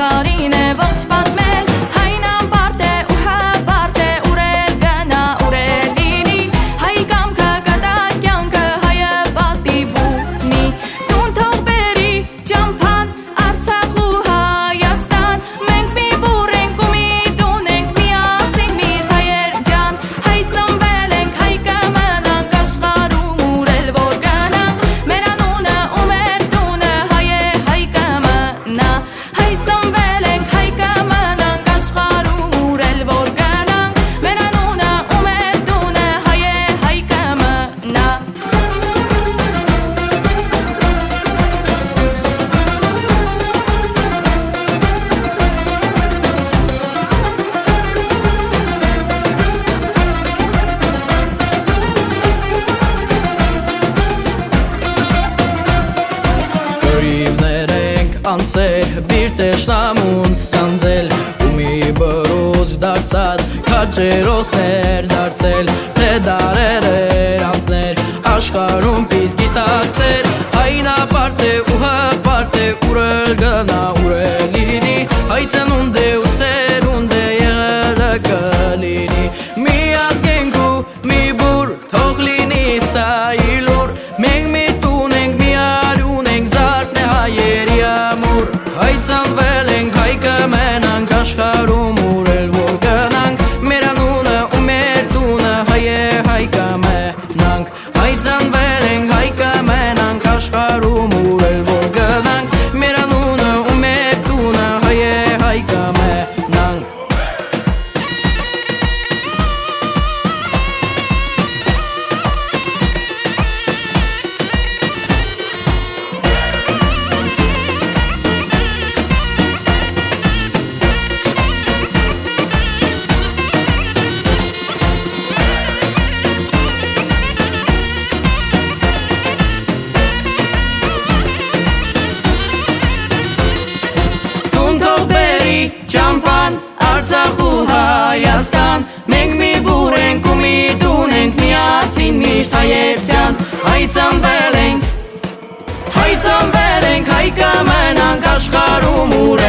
աշխարհին է ողջ պատմել հայնան բարդ է ու հաբարդ է ուրել գնա ուրել լինի հայ կամքը կդար կյանքը հայը պատիվ ունի տուն թող բերի ճամփան Արցախ ու Հայաստան մենք մի բուռ ենք ու մի տուն ենք միասին միշտ հայեր ջան հայ ծնվել ենք հայ կմնանք աշխարհում ուրել որ գնանք մեր անունը ու մեր տունը հայ է հայ կմնա հայ ծնվել ենք հայ կմնանք աշխարհում ուրել որ գնանք մեր անունը ու մեր տունը հայ է հայ կմնա Կրիվներ ենք անսեր բիր տեշնամուն սանձել ու մի բրուց դարձած քաջերոսներ դարձել թե դարեր անցներ աշխարհում պիտ գիտակցեր հայնա բարդ է ու հպարտ է ուրել գնա ուրել լինի հայ ծնունդ է ու սերունդ է եղելը կլինի մի ազգենք ու մի բուր թող լինի սա իլուր մենք մի տուն ենք մի արյուն ենք զարդն է հայերի ամուր հայ ծնվել ենք հայ կմնանք աշխարհում ուրել որ գնանք մեր անունը ու մեր տունը հայ է հայ կմնանք հայ ծնվել ենք հայ կմնանք աշխարհում ուրել որ գնանք մեր անունը ու մեր տունը հայ է հայ կմնանք ճամփան Արցախ ու Հայաստան մենք մի բուռ ենք ու մի տուն ենք միասին միշտ հայեր ջան հայ ծնվել ենք հայ կմնանք աշխարհում